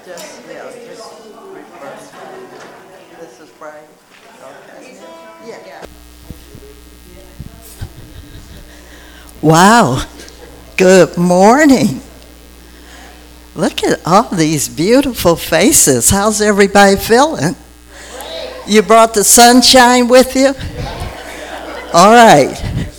just reverse. This is right. Okay. Yeah. Wow. Good morning. Look at all these beautiful faces. How's everybody feeling? You brought the sunshine with you? All right.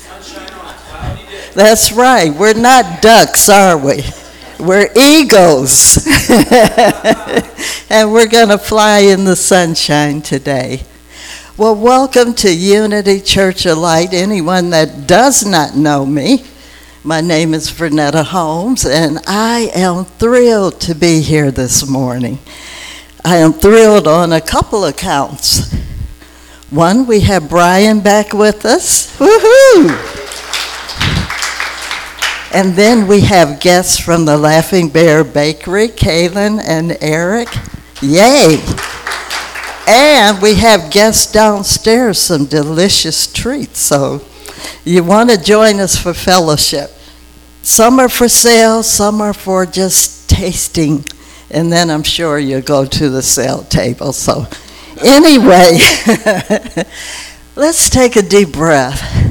That's right. We're not ducks, are we? We're eagles. And we're going to fly in the sunshine today. Well, welcome to Unity Church of Light. Anyone that does not know me, my name is Vernetta Holmes, and I am thrilled to be here this morning. I am thrilled on a couple of counts. One, we have Brian back with us. Woohoo! And then we have guests from the Laughing Bear Bakery, Kaylin and Eric. Yay! And we have guests downstairs, some delicious treats. So you want to join us for fellowship. Some are for sale, some are for just tasting. And then I'm sure you'll go to the sale table. So anyway, let's take a deep breath.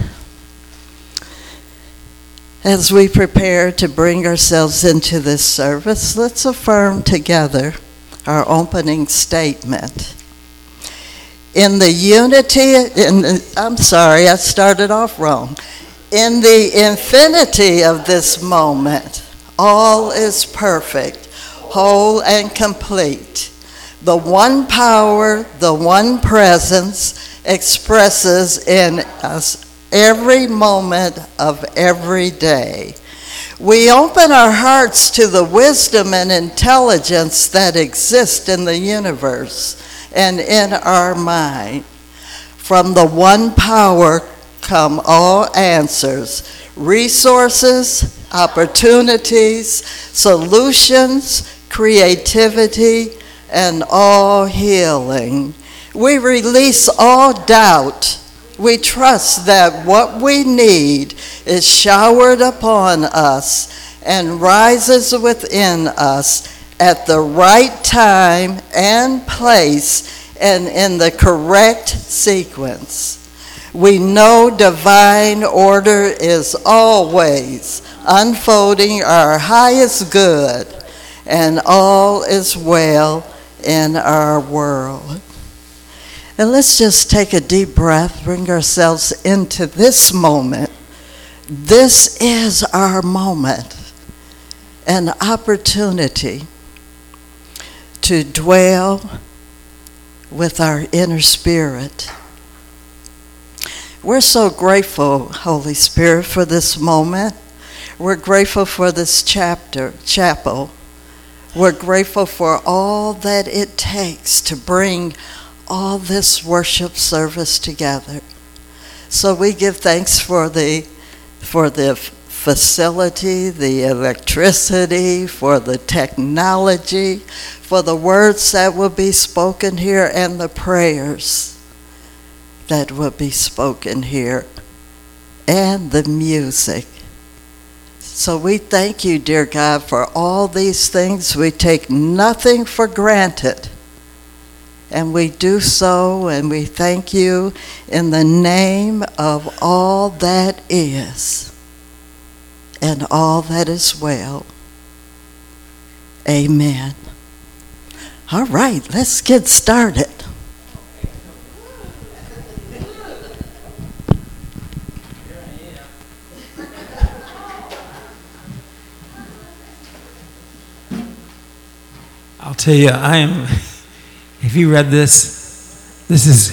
As we prepare to bring ourselves into this service, let's affirm together our opening statement. In the unity, I'm sorry, I started off wrong. In the infinity of this moment, all is perfect, whole and complete. The one power, the one presence expresses in us every moment of every day. We open our hearts to the wisdom and intelligence that exist in the universe and in our mind. From the one power come all answers, resources, opportunities, solutions, creativity, and all healing. We release all doubt. We trust that what we need is showered upon us and rises within us at the right time and place and in the correct sequence. We know divine order is always unfolding our highest good, and all is well in our world. And let's just take a deep breath, bring ourselves into this moment. This is our moment, an opportunity to dwell with our inner spirit. We're so grateful, Holy Spirit, for this moment. We're grateful for this chapel. We're grateful for all that it takes to bring all this worship service together. So we give thanks for the facility, the electricity, for the technology, for the words that will be spoken here and the prayers that will be spoken here and the music. So we thank you, dear God, for all these things. We take nothing for granted. And we do so, and we thank you in the name of all that is and all that is well. Amen. All right, let's get started. I'll tell you, if you read this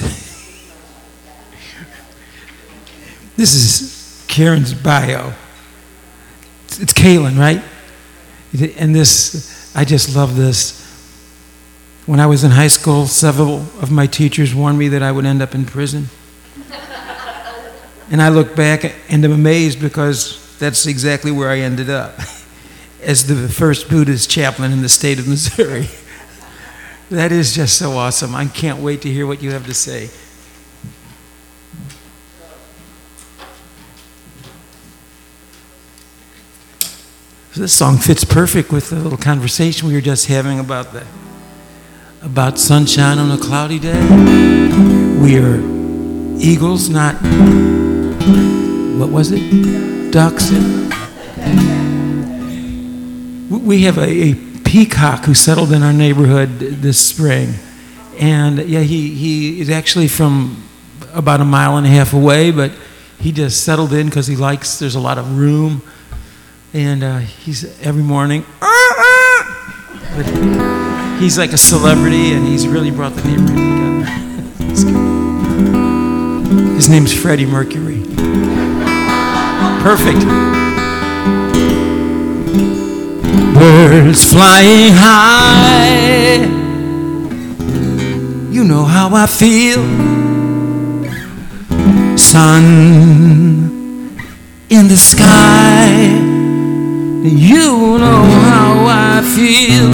is Karen's bio. It's Kaylin, right? And I just love this. When I was in high school, several of my teachers warned me that I would end up in prison. And I look back and I'm amazed because that's exactly where I ended up, as the first Buddhist chaplain in the state of Missouri. That is just so awesome. I can't wait to hear what you have to say. This song fits perfect with the little conversation we were just having about sunshine on a cloudy day. We are eagles, not, what was it? Ducks. We have a peacock who settled in our neighborhood this spring. And yeah, he is actually from about 1.5 miles away, but he just settled in because there's a lot of room. And he's every morning, but he's like a celebrity, and he's really brought the neighborhood together. His name's Freddie Mercury. Perfect. Birds flying high, you know how I feel. Sun in the sky, you know how I feel.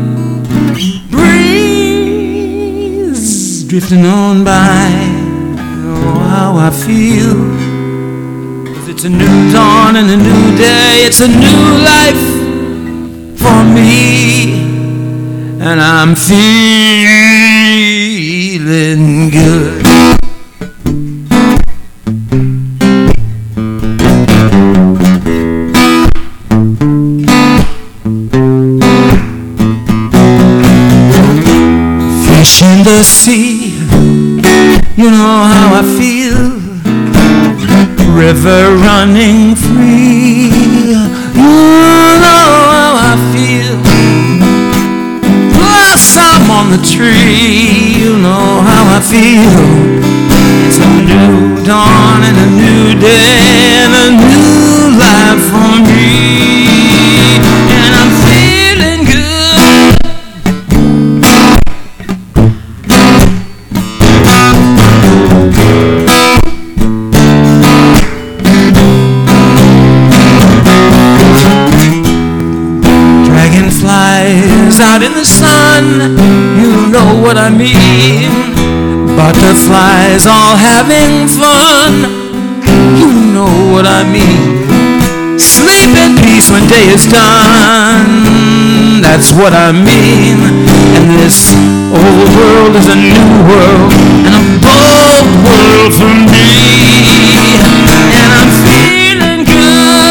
Breeze drifting on by, you know how I feel. 'Cause it's a new dawn and a new day, it's a new life for me, and I'm feeling good. Fish in the sea, you know how I feel. River running free, you know how I feel. Blossom on the tree, you know how I feel. It's a new dawn and a new day and a new life for me, and I'm feeling good. Out in the sun, you know what I mean. Butterflies all having fun, you know what I mean. Sleep in peace when day is done, that's what I mean. And this old world is a new world, and a bold world for me, and I'm feeling good.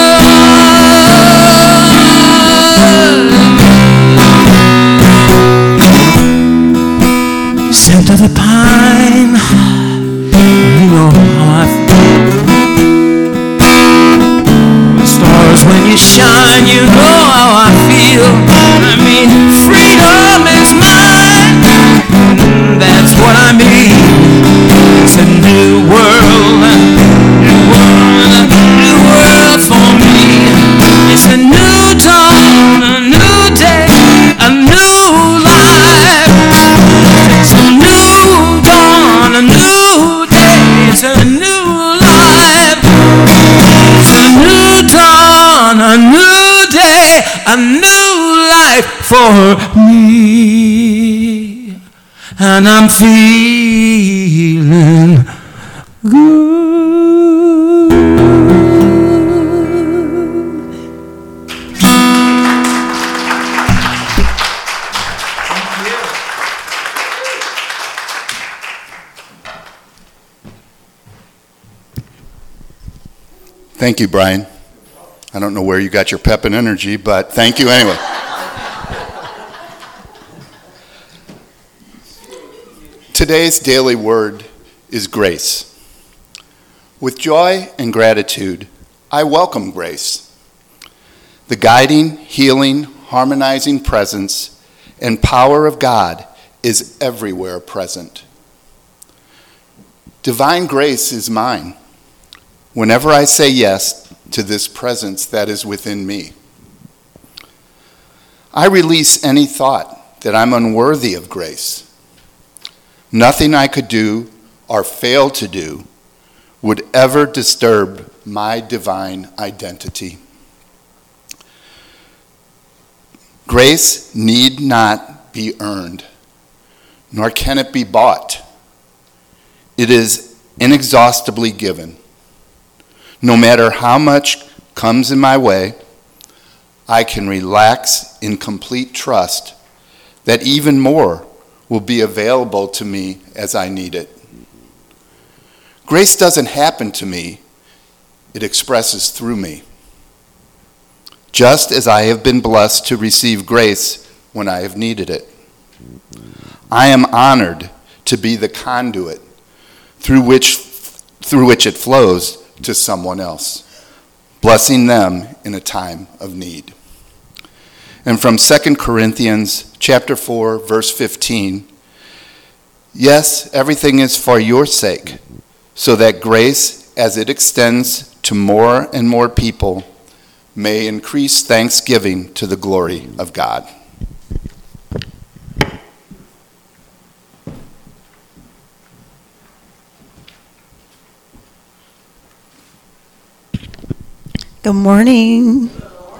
Scent of the pine, you know how I feel. The stars when you shine, you know how I feel. I mean, freedom is mine, that's what I mean. It's a new world, a new world for me. It's a new dawn, a new day, a new life. It's a new dawn, a new day, it's a new life. It's a new dawn, a new day, a new life for me, and I'm feeling good. Thank you, Brian. I don't know where you got your pep and energy, but thank you anyway. Today's daily word is grace. With joy and gratitude, I welcome grace. The guiding, healing, harmonizing presence and power of God is everywhere present. Divine grace is mine whenever I say yes to this presence that is within me. I release any thought that I'm unworthy of grace. Nothing I could do or fail to do would ever disturb my divine identity. Grace need not be earned, nor can it be bought. It is inexhaustibly given. No matter how much comes in my way, I can relax in complete trust that even more will be available to me as I need it. Grace doesn't happen to me, it expresses through me. Just as I have been blessed to receive grace when I have needed it. I am honored to be the conduit through which it flows to someone else, blessing them in a time of need. And from 2 Corinthians chapter 4, verse 15, yes, everything is for your sake, so that grace, as it extends to more and more people, may increase thanksgiving to the glory of God. Good morning.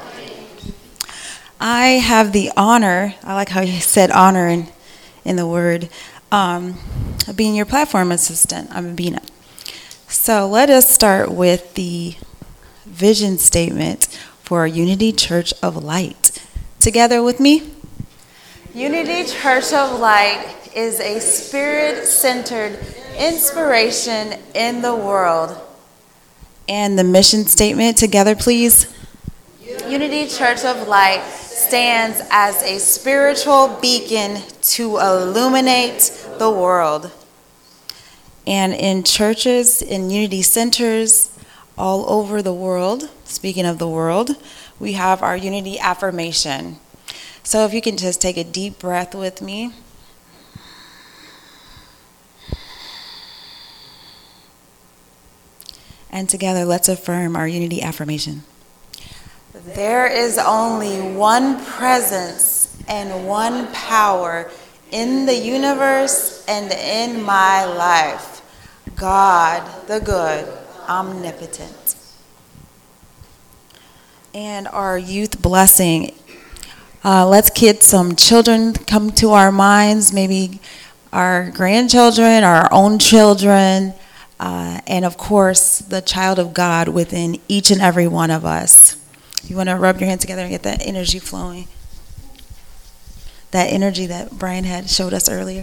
I have the honor, I like how you said honor in the word, of being your platform assistant. I'm Abina. So let us start with the vision statement for Unity Church of Light. Together with me. Unity Church of Light is a spirit-centered inspiration in the world. And the mission statement together, please. Unity Church of Light stands as a spiritual beacon to illuminate the world. And in churches, in unity centers all over the world, speaking of the world, we have our unity affirmation. So if you can just take a deep breath with me. And together, let's affirm our unity affirmation. There is only one presence and one power in the universe and in my life. God, the good, omnipotent. And our youth blessing. Let's get some children come to our minds, maybe our grandchildren, our own children, and of course, the child of God within each and every one of us. You want to rub your hands together and get that energy flowing. That energy that Brian had showed us earlier.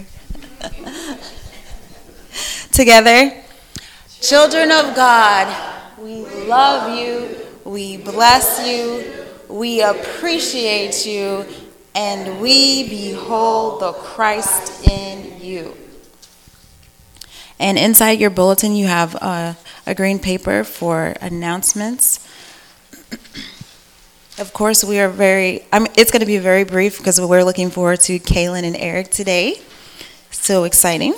Together, children of God, we love you, we bless you, we appreciate you, and we behold the Christ in you. And inside your bulletin, you have a green paper for announcements. Of course, we are it's going to be very brief because we're looking forward to Kaylin and Eric today. So exciting.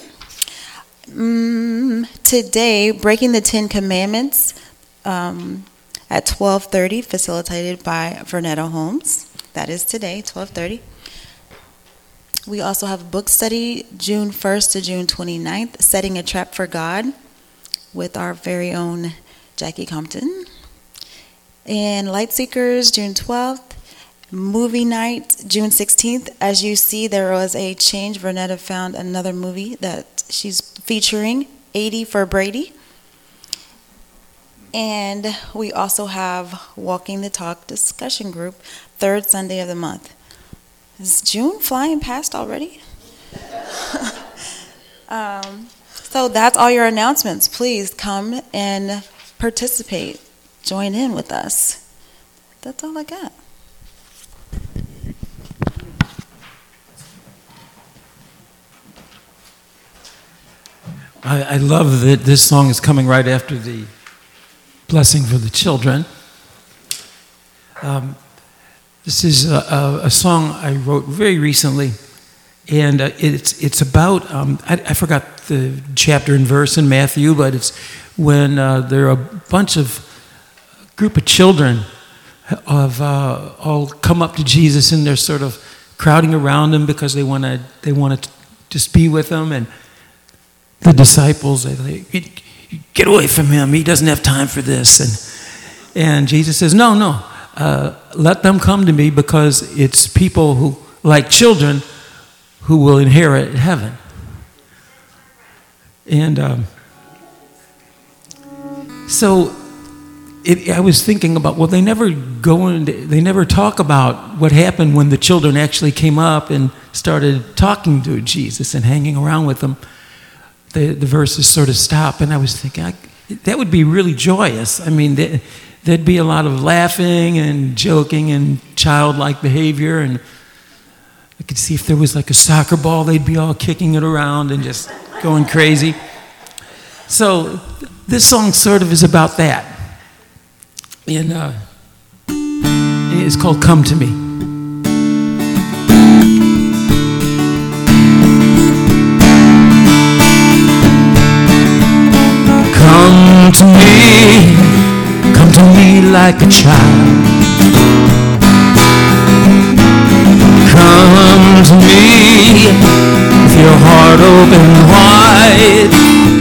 Today, Breaking the 10 Commandments at 12:30, facilitated by Vernetta Holmes. That is today, 12:30. We also have a book study June 1st to June 29th, Setting a Trap for God, with our very own Jackie Compton. And Light Seekers, June 12th. Movie night, June 16th. As you see, there was a change. Vernetta found another movie that she's featuring, 80 for Brady. And we also have Walking the Talk discussion group, third Sunday of the month. Is June flying past already? So that's all your announcements. Please come and participate. Join in with us. That's all I got. I love that this song is coming right after the blessing for the children. This is a song I wrote very recently, and it's about, I forgot the chapter and verse in Matthew, but it's when there are a group of children have all come up to Jesus, and they're sort of crowding around him because they want to just be with him, and the disciples, they get away from him, he doesn't have time for this, and Jesus says, no, let them come to me, because it's people who, like children, who will inherit heaven. And so I was thinking about, well, they never talk about what happened when the children actually came up and started talking to Jesus and hanging around with them. The verses sort of stop, and I was thinking, that would be really joyous. I mean, there'd be a lot of laughing and joking and childlike behavior, and I could see if there was like a soccer ball, they'd be all kicking it around and just going crazy. So this song sort of is about that. And it's called Come to Me. Come to me like a child. Come to me with your heart open wide.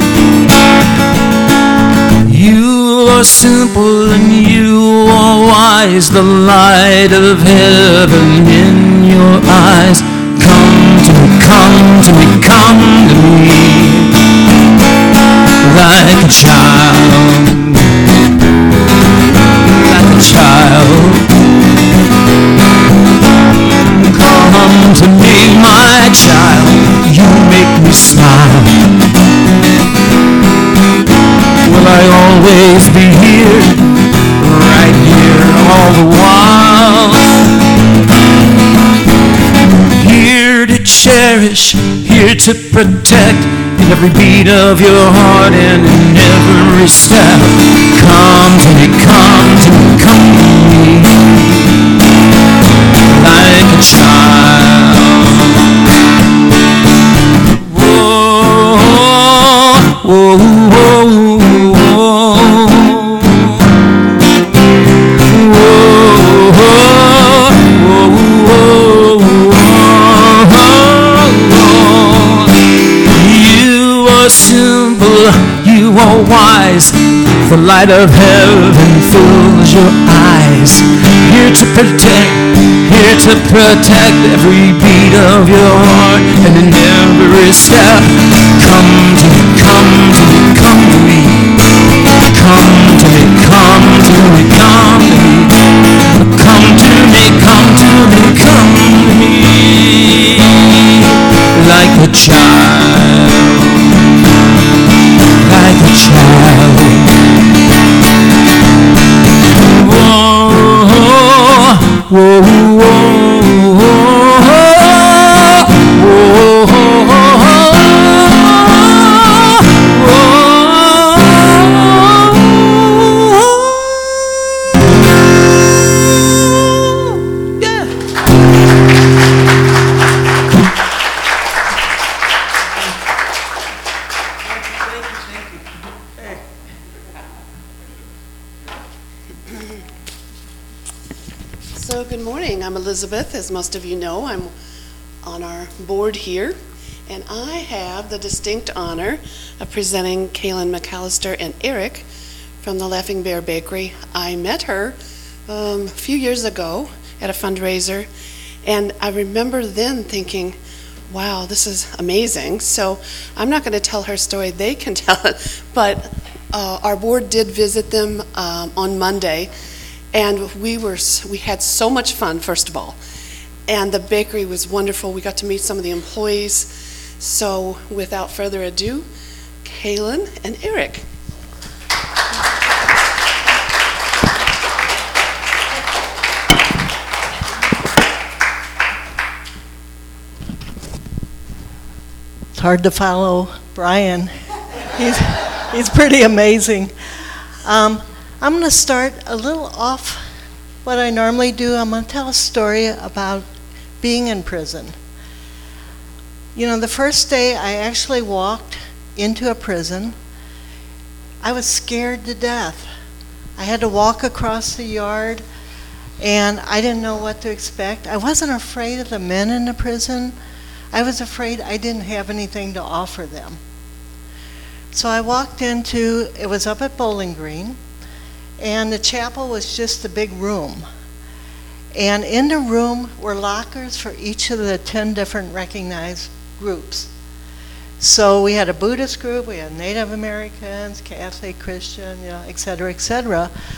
You are simple and you are wise, the light of heaven in your eyes. Come to me, come to me, come to me like a child, like a child. Come to me, my child, you make me smile. Will I always be here, right here all the while? Here to cherish, here to protect, in every beat of your heart and in every step. Come to me, come to me, come to me like a child. Whoa, whoa, whoa. You are wise, the light of heaven fills your eyes. Here to protect every beat of your heart and in every step. Come to me, come to me, come to me. Come to me, come to me, come to me. Come to me, come to me, come to me like a child. Like a child. Whoa, whoa, whoa, So good morning. I'm Elizabeth. As most of you know, I'm on our board here, and I have the distinct honor of presenting Kaylin McAllister and Eric from the Laughing Bear Bakery. I met her a few years ago at a fundraiser, and I remember then thinking, wow, this is amazing. So I'm not going to tell her story. They can tell it. But our board did visit them on Monday, and we had so much fun, first of all. And the bakery was wonderful. We got to meet some of the employees. So without further ado, Kaylin and Eric. It's hard to follow Brian. He's pretty amazing. I'm going to start a little off what I normally do. I'm going to tell a story about being in prison. You know, the first day I actually walked into a prison, I was scared to death. I had to walk across the yard, and I didn't know what to expect. I wasn't afraid of the men in the prison. I was afraid I didn't have anything to offer them. So I walked into, it was up at Bowling Green, and the chapel was just a big room. And in the room were lockers for each of the 10 different recognized groups. So we had a Buddhist group, we had Native Americans, Catholic, Christian, et cetera, et cetera.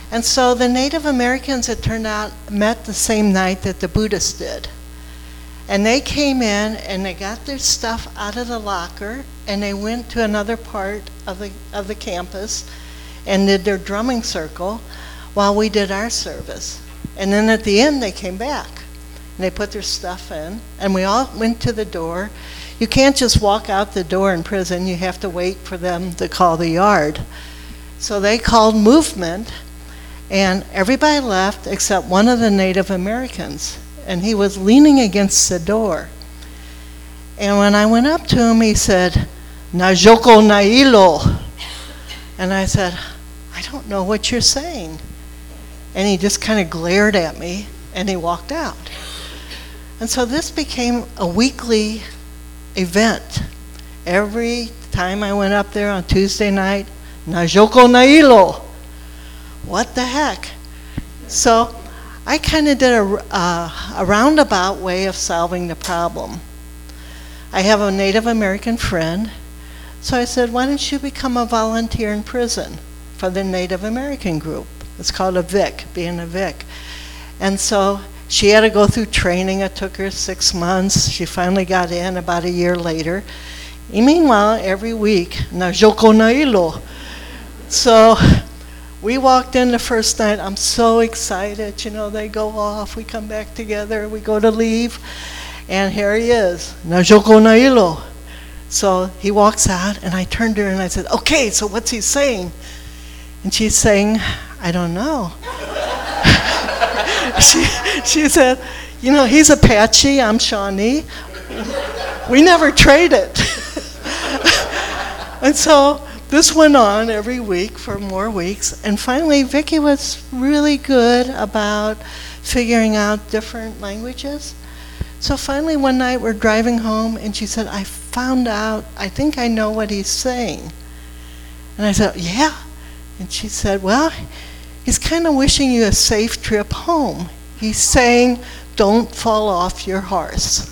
And so the Native Americans, it turned out, met the same night that the Buddhists did. And they came in and they got their stuff out of the locker and they went to another part of the campus and did their drumming circle while we did our service. And then at the end they came back and they put their stuff in and we all went to the door. You can't just walk out the door in prison, you have to wait for them to call the yard. So they called movement and everybody left except one of the Native Americans. And he was leaning against the door. And when I went up to him, he said, "Najoko Nailo." And I said, "I don't know what you're saying." And he just kind of glared at me, and he walked out. And so this became a weekly event. Every time I went up there on Tuesday night, "Najoko Nailo." What the heck? So I kind of did a roundabout way of solving the problem. I have a Native American friend, so I said, why don't you become a volunteer in prison for the Native American group? It's called a VIC, being a VIC. And so she had to go through training. It took her 6 months. She finally got in about a year later. And meanwhile, every week, "Najoko Nailo." So we walked in the first night, I'm so excited, you know, they go off, we come back together, we go to leave, and here he is, "Najoko Nailo." So he walks out, and I turned to her and I said, okay, so what's he saying? And she's saying, I don't know. she said, you know, he's Apache, I'm Shawnee. We never traded. And so this went on every week for more weeks, and finally Vicki was really good about figuring out different languages. So finally one night we're driving home and she said, I found out, I think I know what he's saying. And I said, yeah? And she said, well, he's kind of wishing you a safe trip home. He's saying, don't fall off your horse.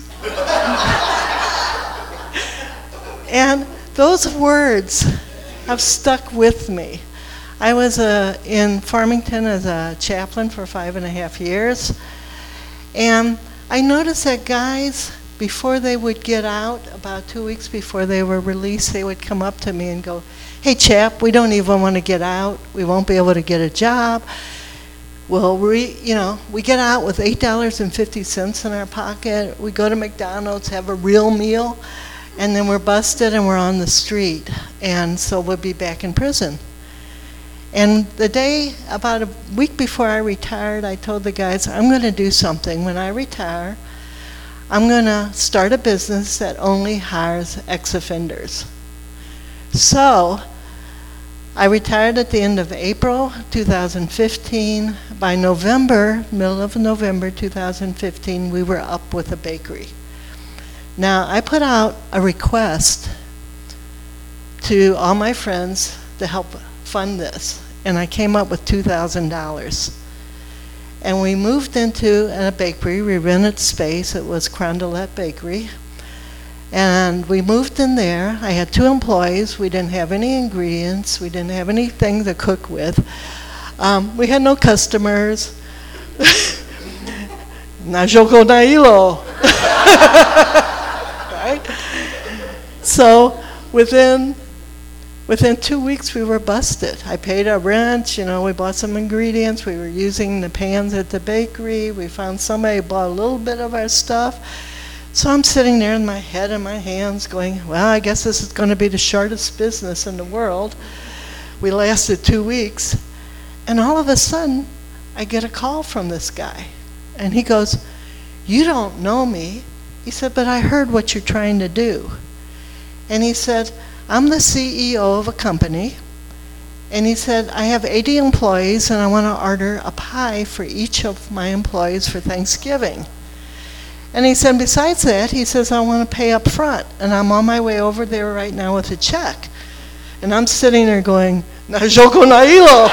And those words have stuck with me. I was in Farmington as a chaplain for 5.5 years, and I noticed that guys, before they would get out, about 2 weeks before they were released, they would come up to me and go, hey chap, we don't even want to get out, we won't be able to get a job. Well, we get out with $8.50 in our pocket, we go to McDonald's, have a real meal, and then we're busted and we're on the street. And so we'll be back in prison. And the day, about a week before I retired, I told the guys, I'm going to do something. When I retire, I'm going to start a business that only hires ex-offenders. So I retired at the end of April 2015. By November, middle of November 2015, we were up with a bakery. Now, I put out a request to all my friends to help fund this, and I came up with $2,000. And we moved into a bakery, we rented space, it was Crondelet Bakery, and we moved in there. I had 2 employees, we didn't have any ingredients, we didn't have anything to cook with. We had no customers. Najoko Nailo. Right? So within 2 weeks we were busted. I paid our rent, we bought some ingredients, we were using the pans at the bakery, we found somebody who bought a little bit of our stuff. So I'm sitting there with my head in my hands going, well, I guess this is going to be the shortest business in the world. We lasted 2 weeks, and all of a sudden I get a call from this guy. And he goes, you don't know me. He said, but I heard what you're trying to do. And he said, I'm the CEO of a company. And he said, I have 80 employees and I want to order a pie for each of my employees for Thanksgiving. And he said, besides that, he says, I want to pay up front. And I'm on my way over there right now with a check. And I'm sitting there going, Najoko Nailo.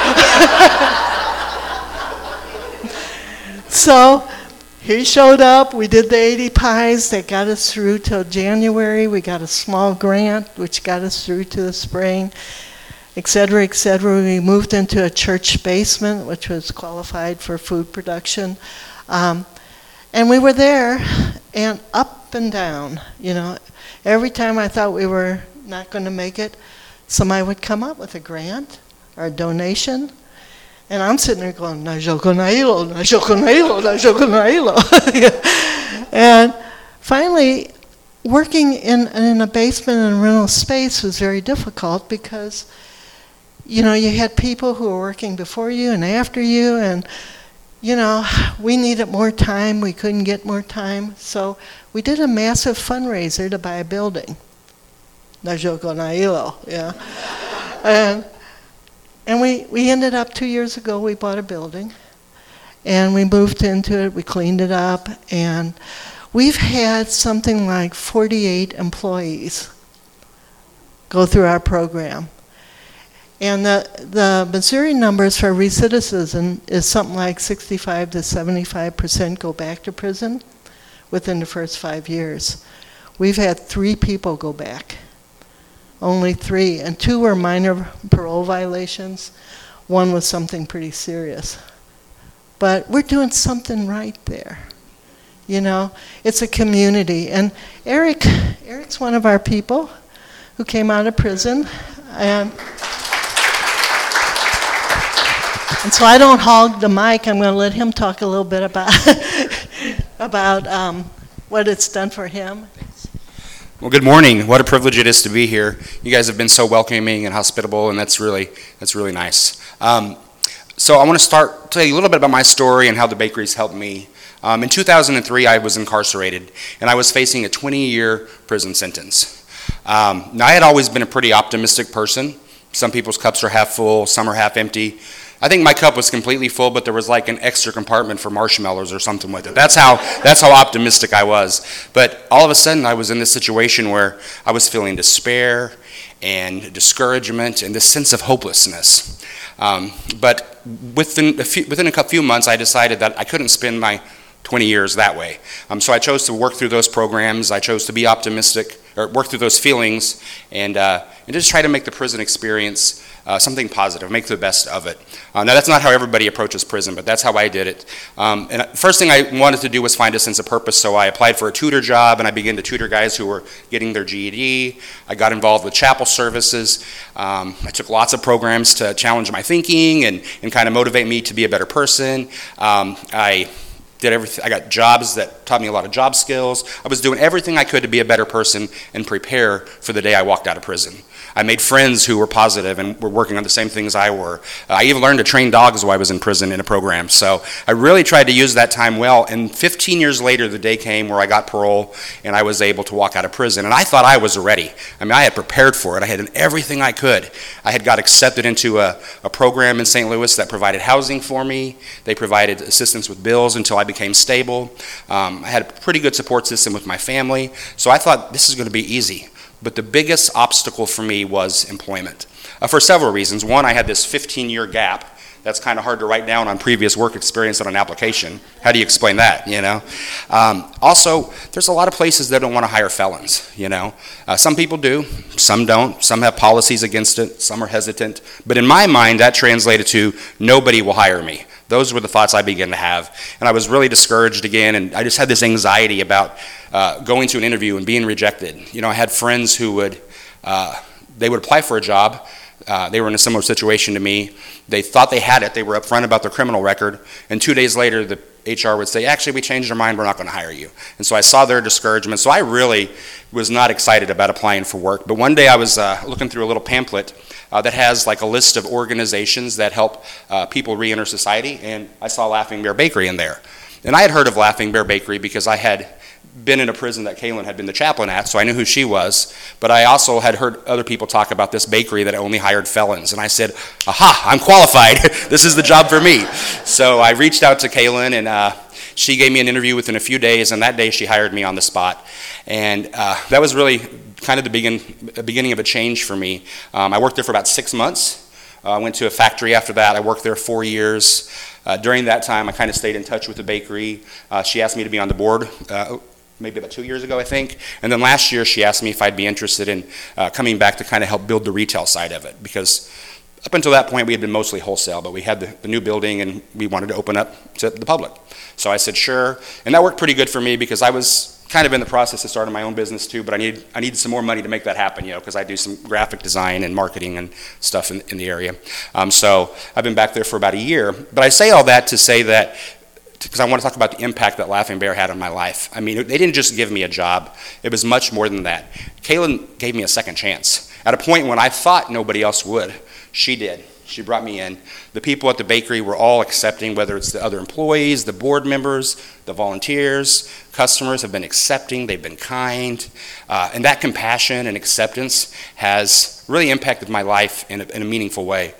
So he showed up, we did the 80 pies that got us through till January. We got a small grant which got us through to the spring. et cetera, et cetera. We moved into a church basement, which was qualified for food production. And we were there, and up and down, Every time I thought we were not going to make it, somebody would come up with a grant or a donation. And I'm sitting there going, Najo Conailo, Najo Conailo, Najo Conailo. And finally, working in a basement and a rental space was very difficult because, you had people who were working before you and after you, and, we needed more time. We couldn't get more time. So we did a massive fundraiser to buy a building. Najo Conailo, yeah. And we ended up 2 years ago, we bought a building, and we moved into it, we cleaned it up, and we've had something like 48 employees go through our program. And the Missouri numbers for recidivism is something like 65 to 75% go back to prison within the first 5 years. We've had 3 people go back. Only 3, and 2 were minor parole violations. 1 was something pretty serious. But we're doing something right there. It's a community. And Eric's one of our people who came out of prison. And so I don't hog the mic. I'm going to let him talk a little bit about what it's done for him. Well, good morning. What a privilege it is to be here. You guys have been so welcoming and hospitable, and that's really nice. So I want to tell you a little bit about my story and how the bakeries helped me. In 2003, I was incarcerated, and I was facing a 20-year prison sentence. Now, I had always been a pretty optimistic person. Some people's cups are half full, some are half empty. I think my cup was completely full, but there was like an extra compartment for marshmallows or something with it. That's how optimistic I was. But all of a sudden, I was in this situation where I was feeling despair and discouragement and this sense of hopelessness. But within a few months, I decided that I couldn't spend my 20 years that way. So I chose to work through those programs. I chose to be optimistic, or work through those feelings, and just try to make the prison experience something positive, make the best of it. Now, that's not how everybody approaches prison, but that's how I did it. And the first thing I wanted to do was find a sense of purpose, so I applied for a tutor job, and I began to tutor guys who were getting their GED. I got involved with chapel services. I took lots of programs to challenge my thinking and kind of motivate me to be a better person. I did everything. I got jobs that taught me a lot of job skills. I was doing everything I could to be a better person and prepare for the day I walked out of prison. I made friends who were positive and were working on the same things I were. I even learned to train dogs while I was in prison in a program. So I really tried to use that time well. And 15 years later, the day came where I got parole and I was able to walk out of prison. And I thought I was ready. I mean, I had prepared for it. I had done everything I could. I had got accepted into a program in St. Louis that provided housing for me. They provided assistance with bills until I became stable. I had a pretty good support system with my family. So I thought this is going to be easy. But the biggest obstacle for me was employment, for several reasons. One, I had this 15-year gap. That's kind of hard to write down on previous work experience on an application. How do you explain that, Also, there's a lot of places that don't want to hire felons, Some people do, some don't. Some have policies against it, some are hesitant. But in my mind, that translated to nobody will hire me. Those were the thoughts I began to have. And I was really discouraged again, and I just had this anxiety about going to an interview and being rejected. I had friends who would apply for a job. They were in a similar situation to me. They thought they had it. They were upfront about their criminal record. And 2 days later, the HR would say, actually, we changed our mind. We're not going to hire you. And so I saw their discouragement. So I really was not excited about applying for work. But one day I was looking through a little pamphlet that has like a list of organizations that help people re-enter society. And I saw Laughing Bear Bakery in there. And I had heard of Laughing Bear Bakery because I had been in a prison that Kaylin had been the chaplain at, so I knew who she was. But I also had heard other people talk about this bakery that only hired felons. And I said, aha, I'm qualified. This is the job for me. So I reached out to Kaylin, and she gave me an interview within a few days, and that day she hired me on the spot. And that was really kind of the beginning of a change for me. I worked there for about 6 months. I went to a factory after that. I worked there 4 years. During that time, I kind of stayed in touch with the bakery. She asked me to be on the board maybe about 2 years ago, I think. And then last year, she asked me if I'd be interested in coming back to kind of help build the retail side of it, because up until that point, we had been mostly wholesale, but we had the new building, and we wanted to open up to the public. So I said, sure. And that worked pretty good for me, because I was kind of in the process of starting my own business too, but I needed some more money to make that happen, because I do some graphic design and marketing and stuff in the area. So I've been back there for about a year. But I say all that to say that, because I want to talk about the impact that Laughing Bear had on my life. I mean, they didn't just give me a job. It was much more than that. Kaylin gave me a second chance. At a point when I thought nobody else would, she did. She brought me in. The people at the bakery were all accepting, whether it's the other employees, the board members, the volunteers, customers have been accepting, they've been kind. And that compassion and acceptance has really impacted my life in a meaningful way.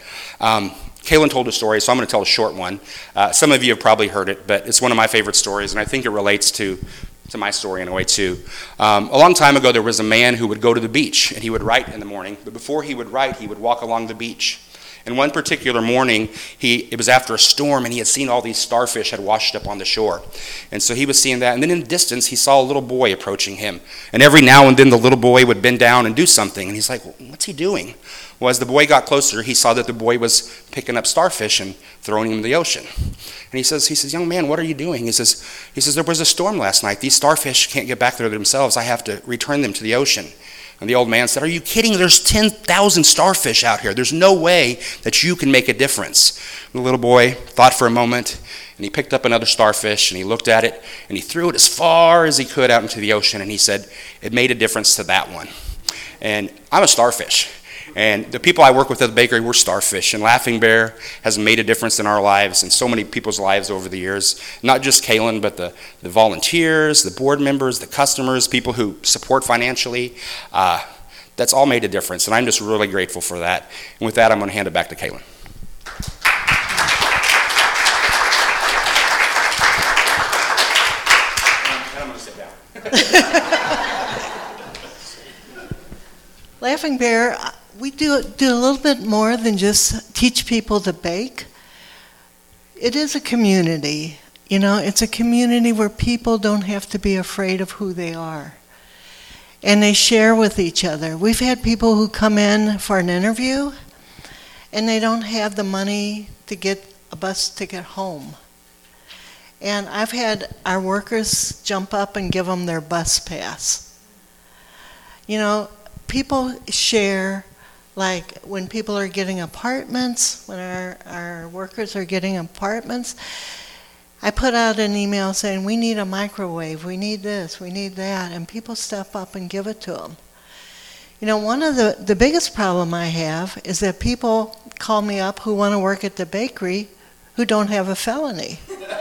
Kaylin told a story, so I'm going to tell a short one. Some of you have probably heard it, but it's one of my favorite stories, and I think it relates to my story in a way too. A long time ago, there was a man who would go to the beach, and he would write in the morning, but before he would write, he would walk along the beach. And one particular morning, it was after a storm, and he had seen all these starfish had washed up on the shore. And so he was seeing that, and then in the distance, he saw a little boy approaching him. And every now and then, the little boy would bend down and do something, and he's like, well, what's he doing? Well, as the boy got closer, he saw that the boy was picking up starfish and throwing them in the ocean. And he says, young man, what are you doing? He says, there was a storm last night. These starfish can't get back there themselves. I have to return them to the ocean. And the old man said, are you kidding? There's 10,000 starfish out here. There's no way that you can make a difference. And the little boy thought for a moment, and he picked up another starfish, and he looked at it, and he threw it as far as he could out into the ocean, and he said, it made a difference to that one. And I'm a starfish. And the people I work with at the bakery, we're starfish. And Laughing Bear has made a difference in our lives and so many people's lives over the years. Not just Kaylin, but the volunteers, the board members, the customers, people who support financially. That's all made a difference. And I'm just really grateful for that. And with that, I'm going to hand it back to Kaylin. And I'm going to sit down. Laughing Bear, we do a little bit more than just teach people to bake. It is a community. It's a community where people don't have to be afraid of who they are. And they share with each other. We've had people who come in for an interview, and they don't have the money to get a bus ticket home. And I've had our workers jump up and give them their bus pass. People share, like when people are getting apartments, when our workers are getting apartments, I put out an email saying, we need a microwave, we need this, we need that, and people step up and give it to them. One of the biggest problem I have is that people call me up who want to work at the bakery who don't have a felony.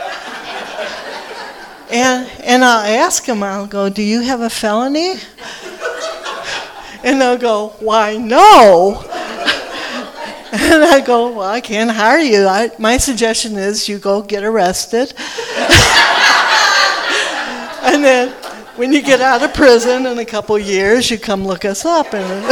And I'll ask them, I'll go, do you have a felony? And they'll go, why, no. And I go, well, I can't hire you. My suggestion is you go get arrested. And then when you get out of prison in a couple years, you come look us up.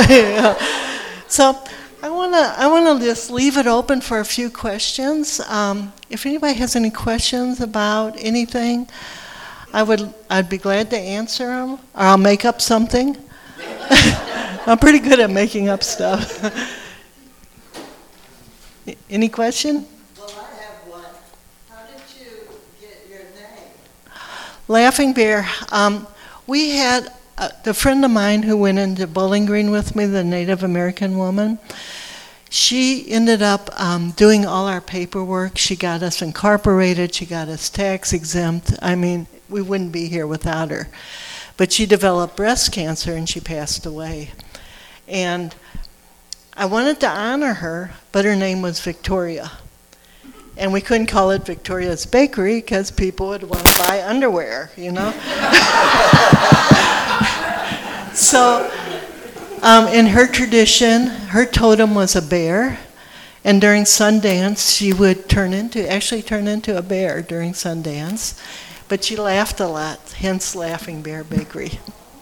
So I want to just leave it open for a few questions. If anybody has any questions about anything, I'd be glad to answer them, or I'll make up something. I'm pretty good at making up stuff. Any question? Well, I have one. How did you get your name? Laughing Bear. We had a friend of mine who went into Bowling Green with me, the Native American woman. She ended up doing all our paperwork. She got us incorporated. She got us tax exempt. I mean, we wouldn't be here without her. But she developed breast cancer and she passed away. And I wanted to honor her, but her name was Victoria. And we couldn't call it Victoria's Bakery because people would want to buy underwear, So in her tradition, her totem was a bear. And during Sundance, she would turn into a bear during Sundance. But she laughed a lot, hence Laughing Bear Bakery.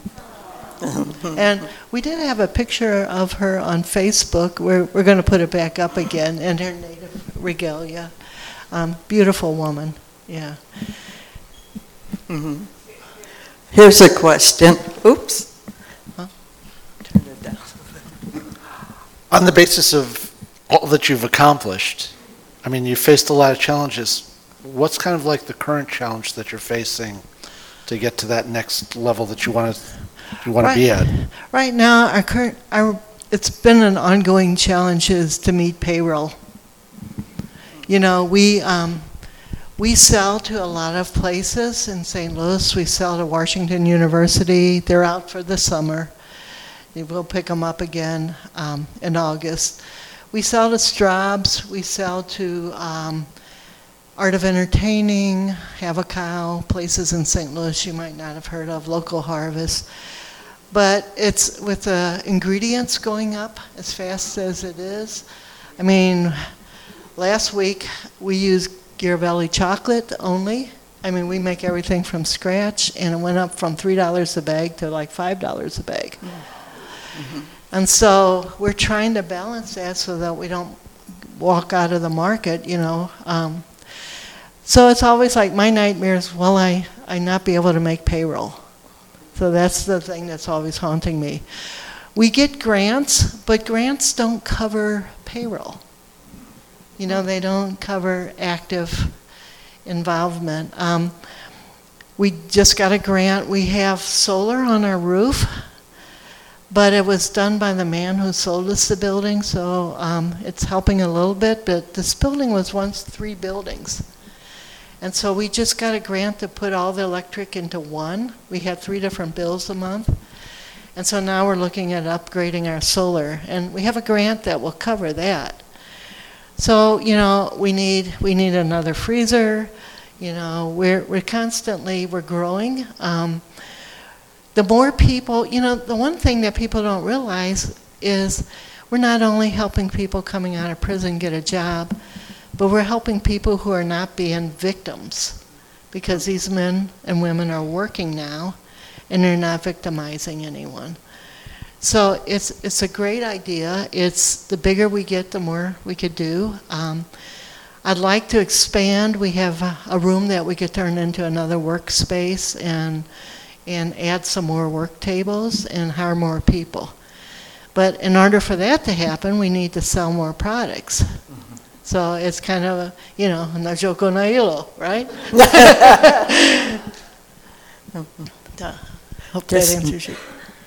And we did have a picture of her on Facebook. We're going to put it back up again, and her native regalia. Beautiful woman, yeah. Mm-hmm. Here's a question. Oops. Turn it down. On the basis of all that you've accomplished, I mean, you faced a lot of challenges. What's kind of like the current challenge that you're facing to get to that next level that you want to be at? Right now, it's been an ongoing challenge is to meet payroll. You know, we sell to a lot of places in St. Louis. We sell to Washington University. They're out for the summer. We'll pick them up again in August. We sell to Straub's. We sell to Art of Entertaining, Have a Cow, places in St. Louis you might not have heard of, Local Harvest. But it's with the ingredients going up as fast as it is. I mean, last week we used Ghirardelli chocolate only. I mean, we make everything from scratch, and it went up from $3 a bag to like $5 a bag. Mm-hmm. And so we're trying to balance that so that we don't walk out of the market, you know. So it's always like my nightmare is, will I not be able to make payroll? So that's the thing that's always haunting me. We get grants, but grants don't cover payroll. You know, they don't cover active involvement. We just got a grant. We have solar on our roof, but it was done by the man who sold us the building, so it's helping a little bit, but this building was once 3 buildings. And so we just got a grant to put all the electric into one. We had 3 different bills a month. And so now we're looking at upgrading our solar, and we have a grant that will cover that. So, you know, we need another freezer. You know, we're constantly growing. The more people, you know, the one thing that people don't realize is we're not only helping people coming out of prison get a job, but we're helping people who are not being victims, because these men and women are working now and they're not victimizing anyone. So it's a great idea. It's the bigger we get, the more we could do. I'd like to expand. We have a room that we could turn into another workspace and add some more work tables and hire more people. But in order for that to happen, we need to sell more products. Mm-hmm. So it's kind of a, you know, na joko na ilo, right? Hope that answers you.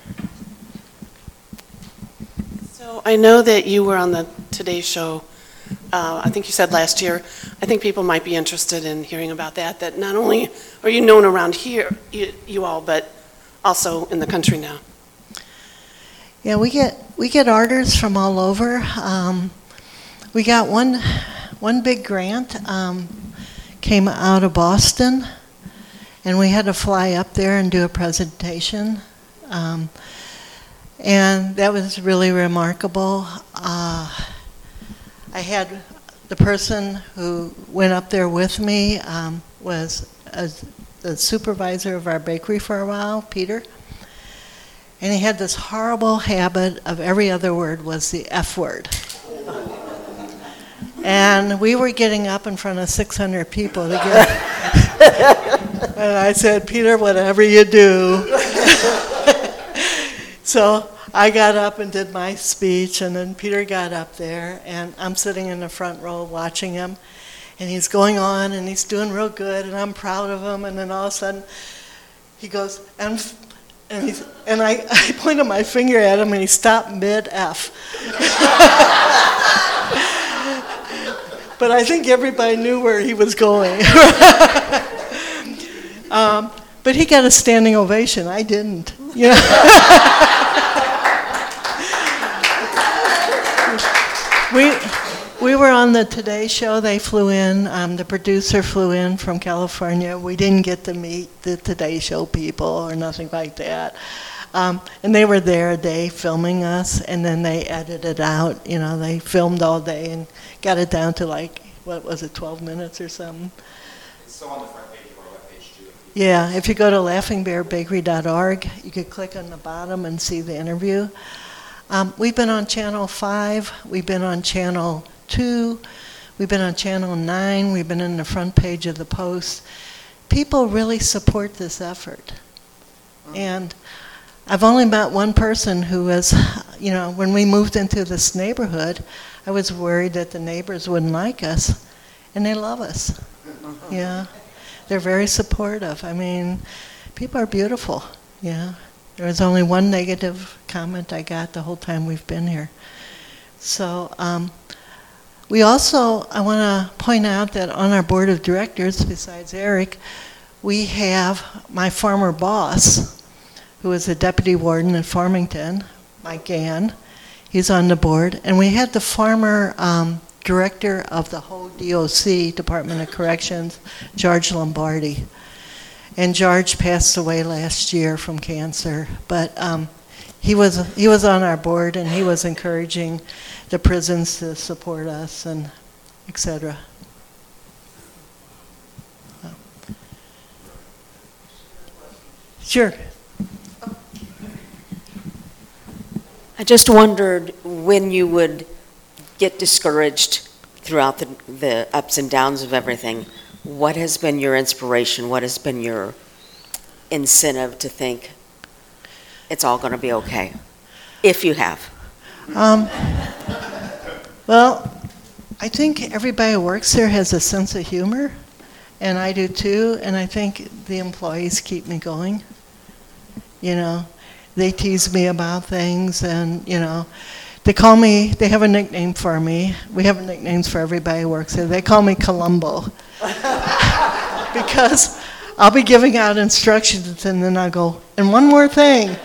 So I know that you were on the Today Show, I think you said last year. I think people might be interested in hearing about that not only are you known around here, you all, but also in the country now. Yeah, we get orders from all over. We got one big grant came out of Boston, and we had to fly up there and do a presentation. And that was really remarkable. I had the person who went up there with me was the supervisor of our bakery for a while, Peter. And he had this horrible habit of every other word was the F word. And we were getting up in front of 600 people to get. And I said, Peter, whatever you do. So I got up and did my speech, and then Peter got up there, and I'm sitting in the front row watching him, and he's going on, and he's doing real good, and I'm proud of him, and then all of a sudden, he goes, and I pointed my finger at him, and he stopped mid-F. But I think everybody knew where he was going. But he got a standing ovation. I didn't. You know? We were on the Today Show. They flew in. The producer flew in from California. We didn't get to meet the Today Show people or nothing like that. And they were there a day filming us, and then they edited out. You know, they filmed all day and got it down to like, what was it, 12 minutes or something? It's still on the front page of our webpage too. Yeah, if you go to laughingbearbakery.org, you could click on the bottom and see the interview. We've been on Channel 5, we've been on Channel 2, we've been on Channel 9, we've been in the front page of the Post. People really support this effort. And I've only met one person who was, when we moved into this neighborhood, I was worried that the neighbors wouldn't like us, and they love us. Yeah, they're very supportive. I mean, people are beautiful. Yeah, there was only one negative comment I got the whole time we've been here. So we also, I want to point out that on our board of directors, besides Eric, we have my former boss, who was a deputy warden in Farmington, Mike Gann. He's on the board. And we had the former director of the whole DOC, Department of Corrections, George Lombardi. And George passed away last year from cancer. But he was on our board, and he was encouraging the prisons to support us, and et cetera. Sure. I just wondered when you would get discouraged throughout the ups and downs of everything. What has been your inspiration? What has been your incentive to think it's all going to be okay, if you have? Well, I think everybody who works there has a sense of humor, and I do too, and I think the employees keep me going. They tease me about things, and, they call me, they have a nickname for me. We have nicknames for everybody who works there. They call me Columbo. Because I'll be giving out instructions, and then I'll go, and one more thing.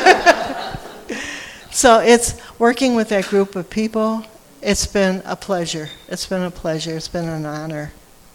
So it's working with that group of people. It's been a pleasure. It's been a pleasure. It's been an honor.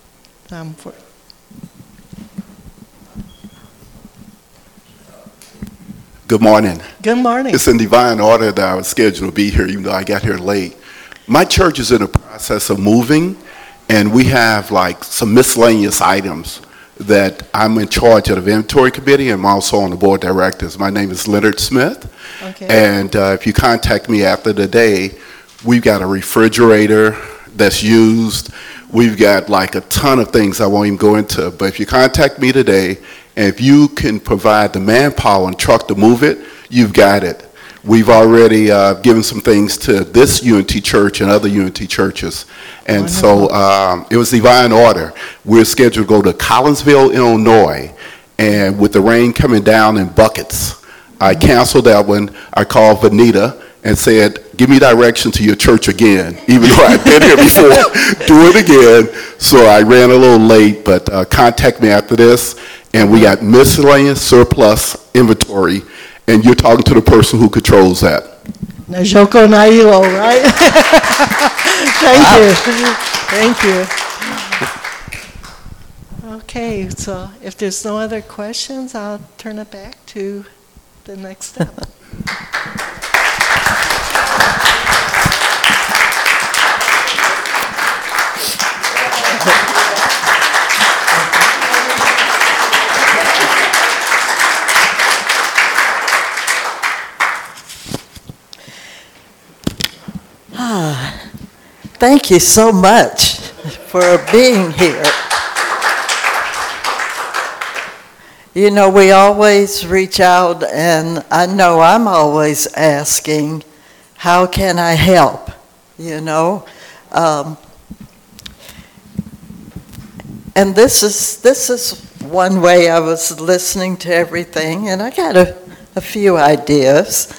Good morning. Good morning. It's in divine order that I was scheduled to be here, even though I got here late. My church is in the process of moving, and we have like some miscellaneous items that I'm in charge of the inventory committee, and I'm also on the board of directors. My name is Leonard Smith. Okay. And if you contact me after the day, we've got a refrigerator that's used. We've got like a ton of things I won't even go into, but if you contact me today, and if you can provide the manpower and truck to move it, you've got it. We've already given some things to this Unity Church and other Unity churches. And Wonderful. so it was divine order. We're scheduled to go to Collinsville, Illinois, and with the rain coming down in buckets, I canceled that one. I called Vanita and said, give me direction to your church again, even though I've been here before. Do it again. So I ran a little late, but contact me after this. And we got miscellaneous surplus inventory, and you're talking to the person who controls that. Najoko Nailo, right? Thank you. Okay, so if there's no other questions, I'll turn it back to the next step. Thank you so much for being here. We always reach out, and I know I'm always asking, how can I help? And this is one way I was listening to everything, and I got a few ideas.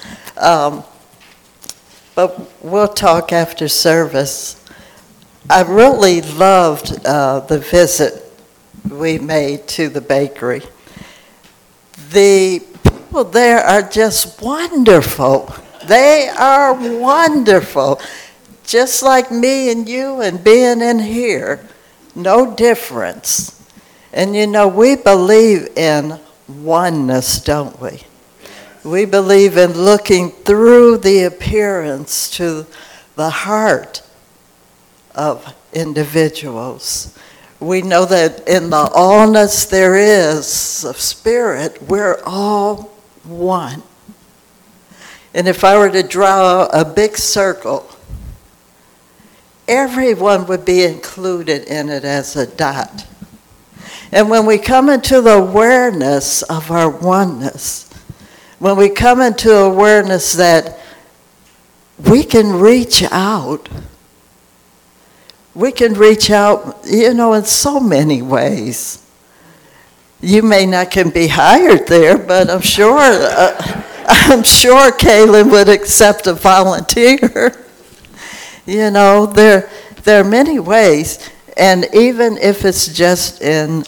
But we'll talk after service. I really loved the visit we made to the bakery. The people there are just wonderful. They are wonderful. Just like me and you and being in here. No difference. And we believe in oneness, don't we? We believe in looking through the appearance to the heart of individuals. We know that in the allness there is of spirit, we're all one. And if I were to draw a big circle, everyone would be included in it as a dot. And when we come into the awareness of our oneness, when we come into awareness that we can reach out, in so many ways. You may not can be hired there, but I'm sure Kaylin would accept a volunteer. There are many ways, and even if it's just in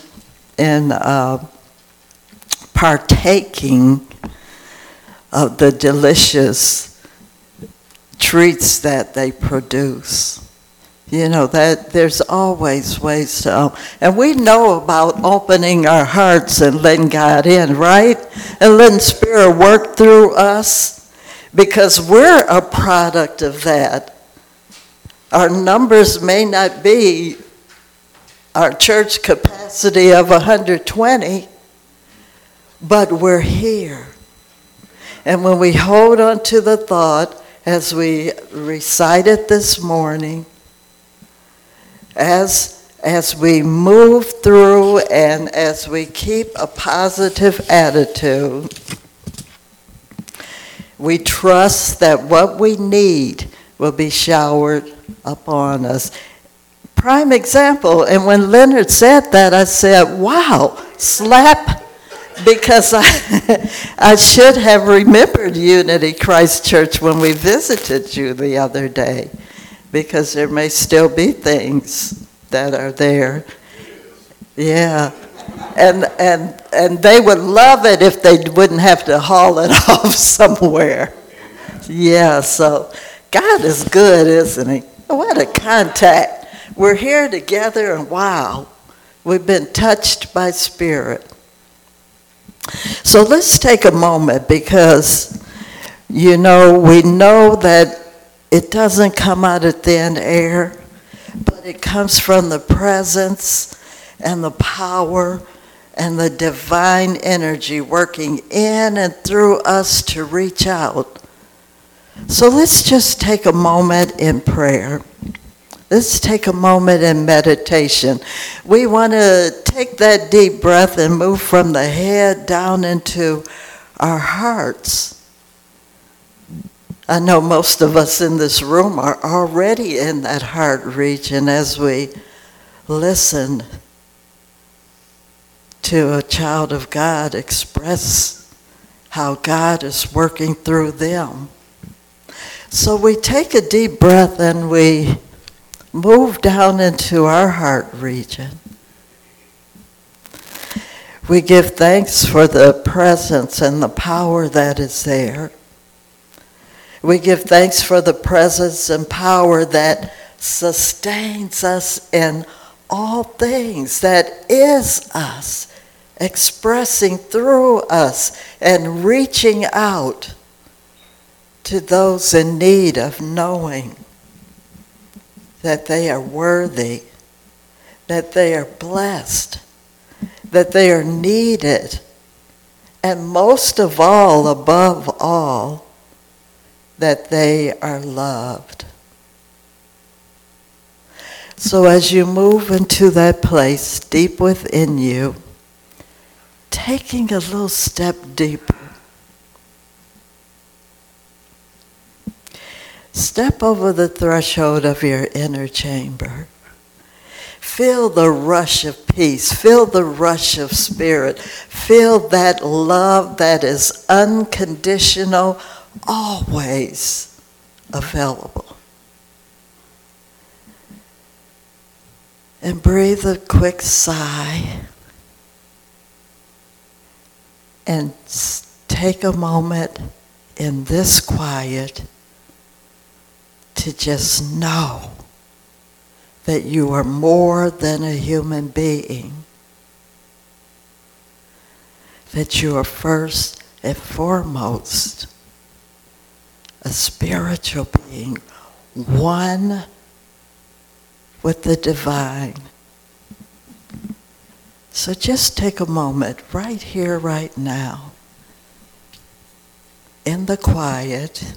partaking of the delicious treats that they produce. That there's always ways to, and we know about opening our hearts and letting God in, right? And letting Spirit work through us, because we're a product of that. Our numbers may not be our church capacity of 120, but we're here. And when we hold on to the thought, as we recited this morning, as we move through and as we keep a positive attitude, we trust that what we need will be showered upon us. Prime example, and when Leonard said that, I said, wow, slap, because I should have remembered Unity Christ Church when we visited you the other day, because there may still be things that are there. Yeah. And they would love it if they wouldn't have to haul it off somewhere. Yeah, so God is good, isn't he? What a contact. We're here together, and wow, we've been touched by Spirit. So let's take a moment, because, we know that it doesn't come out of thin air, but it comes from the presence and the power and the divine energy working in and through us to reach out. So let's just take a moment in prayer. Let's take a moment in meditation. We want to take that deep breath and move from the head down into our hearts. I know most of us in this room are already in that heart region as we listen to a child of God express how God is working through them. So we take a deep breath and we move down into our heart region. We give thanks for the presence and the power that is there. We give thanks for the presence and power that sustains us in all things, that is us, expressing through us and reaching out to those in need of knowing that they are worthy, that they are blessed, that they are needed, and most of all, above all, that they are loved. So as you move into that place deep within you, taking a little step deeper, step over the threshold of your inner chamber. Feel the rush of peace. Feel the rush of Spirit. Feel that love that is unconditional, always available. And breathe a quick sigh. And take a moment in this quiet to just know that you are more than a human being. That you are first and foremost a spiritual being, one with the divine. So just take a moment right here, right now, in the quiet,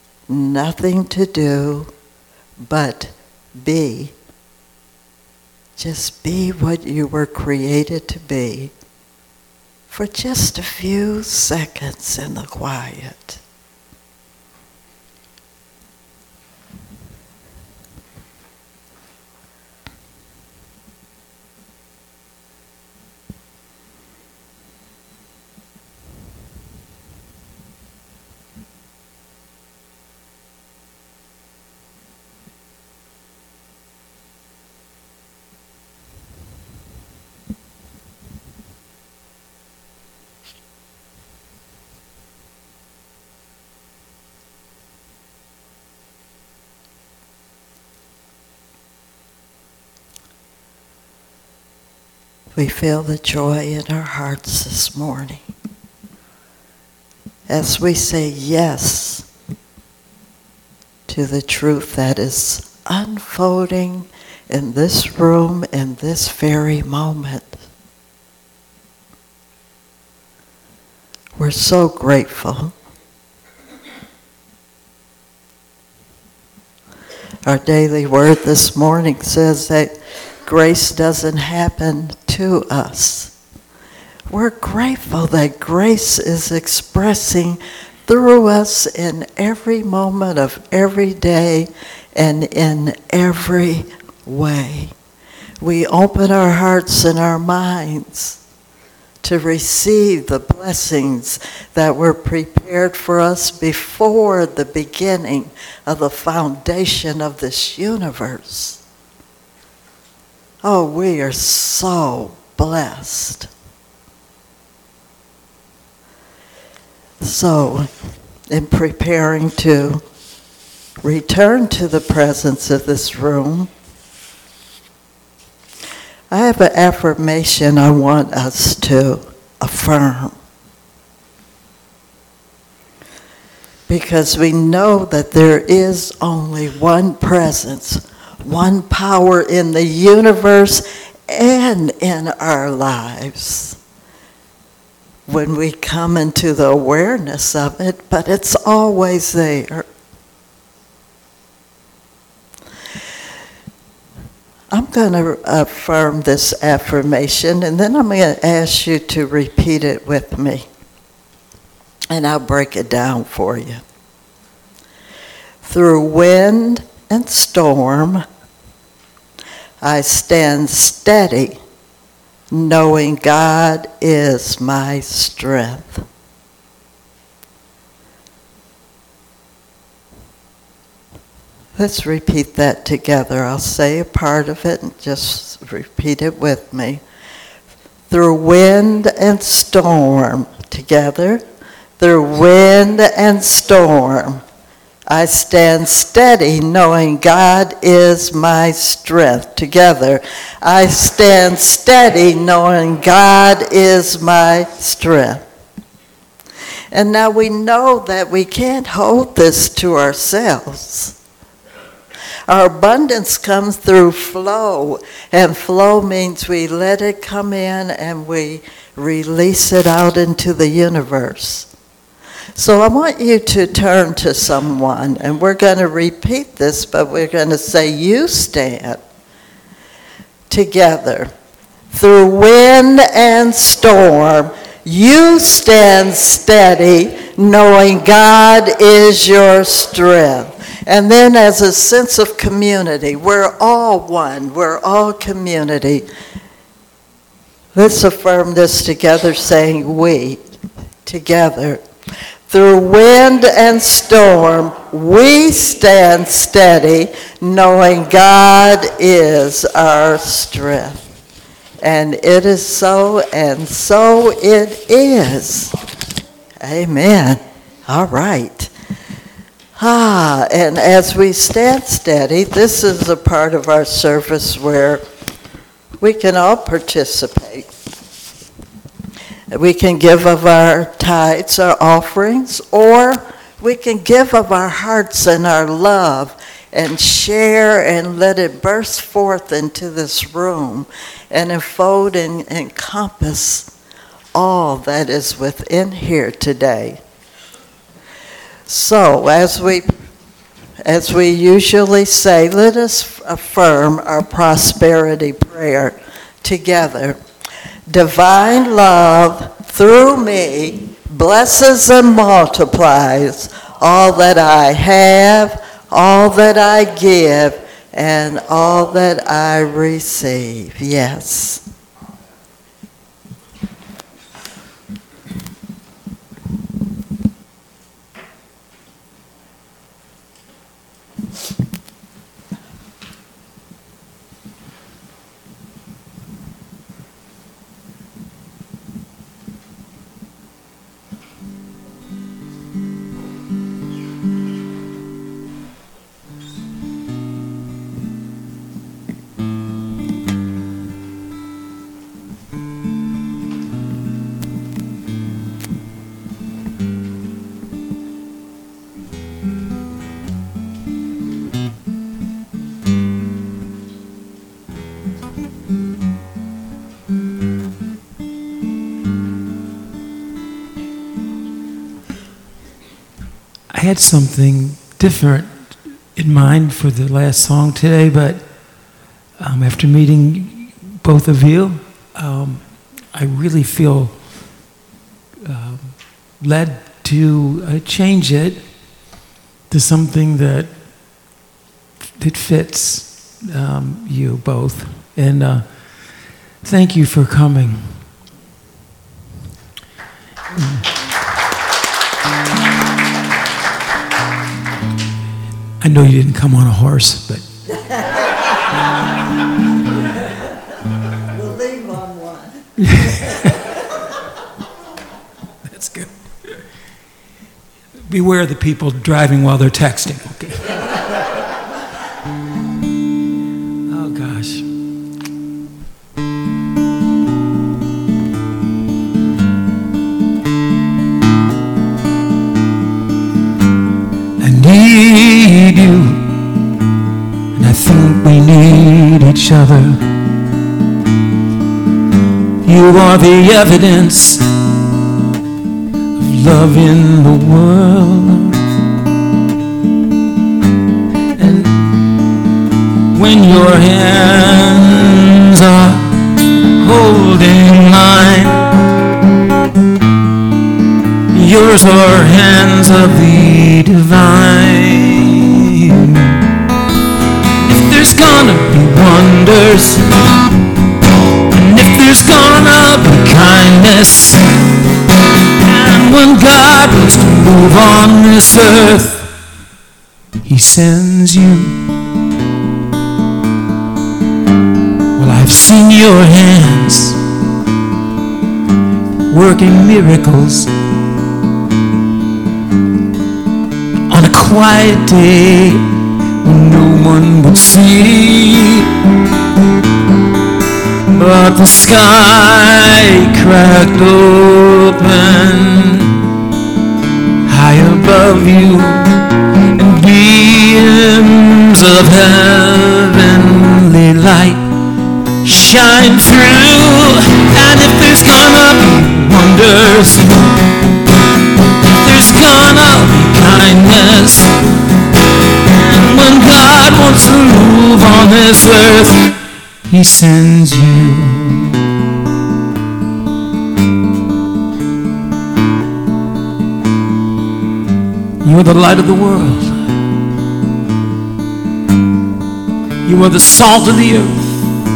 nothing to do but be, Just be what you were created to be for just a few seconds in the quiet. We feel the joy in our hearts this morning as we say yes to the truth that is unfolding in this room in this very moment. We're so grateful. Our daily word this morning says that grace doesn't happen to us. We're grateful that grace is expressing through us in every moment of every day and in every way. We open our hearts and our minds to receive the blessings that were prepared for us before the beginning of the foundation of this universe. Oh, we are so blessed. So, in preparing to return to the presence of this room, I have an affirmation I want us to affirm. Because we know that there is only one presence, one power in the universe and in our lives when we come into the awareness of it, but it's always there. I'm going to affirm this affirmation, and then I'm going to ask you to repeat it with me, and I'll break it down for you. Through wind and storm, I stand steady, knowing God is my strength. Let's repeat that together. I'll say a part of it and just repeat it with me. Through wind and storm, together. Through wind and storm, I stand steady knowing God is my strength. Together, I stand steady knowing God is my strength. And now we know that we can't hold this to ourselves. Our abundance comes through flow, and flow means we let it come in and we release it out into the universe. So I want you to turn to someone, and we're going to repeat this, but we're going to say, you stand together. Through wind and storm, you stand steady, knowing God is your strength. And then as a sense of community, we're all one, we're all community. Let's affirm this together, saying we, together. Through wind and storm, we stand steady, knowing God is our strength. And it is so, and so it is. Amen. All right. And as we stand steady, this is a part of our service where we can all participate. We can give of our tithes, our offerings, or we can give of our hearts and our love and share and let it burst forth into this room and enfold and encompass all that is within here today. So as as we usually say, let us affirm our prosperity prayer together. Divine love through me blesses and multiplies all that I have, all that I give, and all that I receive. Yes. I had something different in mind for the last song today, but after meeting both of you, I really feel led to change it to something that fits you both. And thank you for coming. I know you didn't come on a horse, but We'll leave on one. that's good. Beware of the people driving while they're texting, okay? Oh, gosh. I need you, and I think we need each other. You are the evidence of love in the world. And when your hands are holding mine, yours are hands of the divine. If there's gonna be wonders, and if there's gonna be kindness, and when God wants to move on this earth, He sends you. Well, I've seen your hands working miracles on a quiet day when no one would see. But the sky cracked open high above you, and beams of heavenly light shine through. And if there's gonna be wonders, if there's gonna be kindness, and when God wants to move on this earth, He sends you. You are the light of the world. You are the salt of the earth.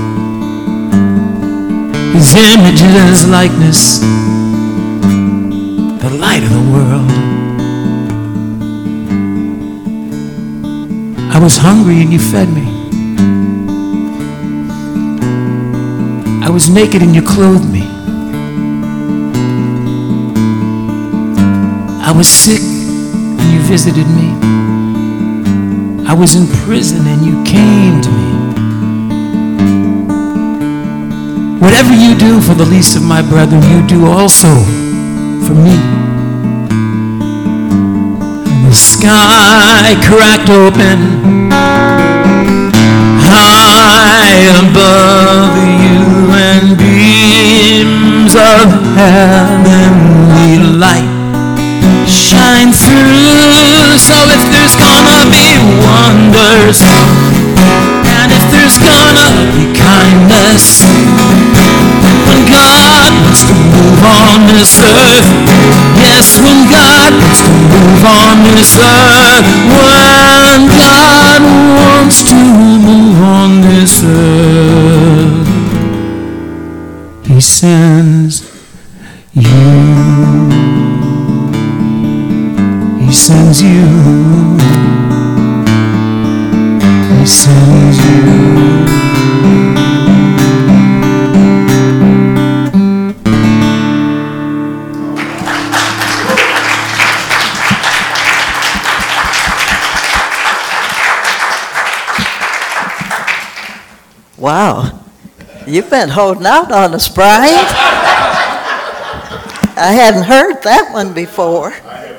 His image and His likeness, the light of the world. I was hungry and you fed me. I was naked and you clothed me. I was sick and you visited me. I was in prison and you came to me. Whatever you do for the least of my brethren, you do also for me. And the sky cracked open high above you, and beams of heavenly light shine through. So if there's gonna be wonders. And if there's gonna be kindness, when God wants to move on this earth, yes, when God wants to move on this earth, when God wants to move on this earth, He sends you. He sends you. He sends you. Wow, you've been holding out on us, Brian. I hadn't heard that one before.